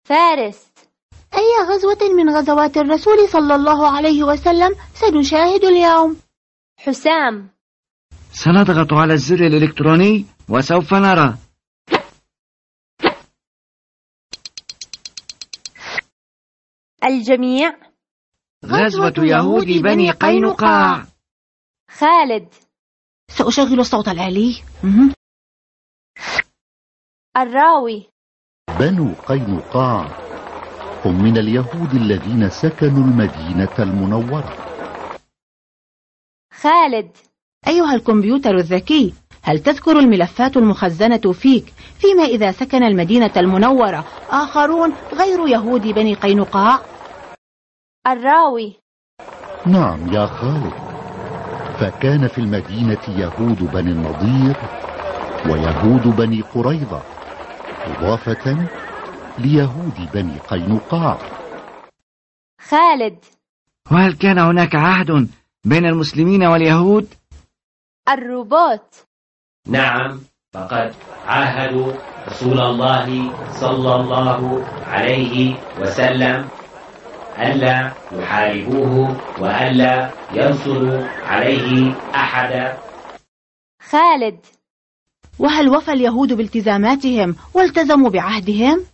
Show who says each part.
Speaker 1: فارس.
Speaker 2: أي غزوة من غزوات الرسول صلى الله عليه وسلم سنشاهد اليوم؟
Speaker 1: حسام.
Speaker 3: سنضغط على الزر الإلكتروني وسوف نرى.
Speaker 1: الجميع.
Speaker 3: غزوة يهود بني قينقاع.
Speaker 1: خالد.
Speaker 2: سأشغل الصوت العالي.
Speaker 1: الراوي.
Speaker 4: بنو قينقاع هم من اليهود الذين سكنوا المدينة المنورة.
Speaker 1: خالد.
Speaker 2: أيها الكمبيوتر الذكي، هل تذكر الملفات المخزنة فيك فيما إذا سكن المدينة المنورة آخرون غير يهود بني قينقاع؟
Speaker 1: الراوي.
Speaker 4: نعم يا خالد، فكان في المدينة يهود بني النضير ويهود بني قريظة إضافة ليهود بني قينقاع.
Speaker 1: خالد.
Speaker 3: وهل كان هناك عهد بين المسلمين واليهود؟
Speaker 1: الروبوت.
Speaker 5: نعم، فقد عاهدوا رسول الله صلى الله عليه وسلم ألا يحاربوه وألا ينصروا عليه أحدا.
Speaker 1: خالد.
Speaker 2: وهل وفى اليهود بالتزاماتهم والتزموا بعهدهم؟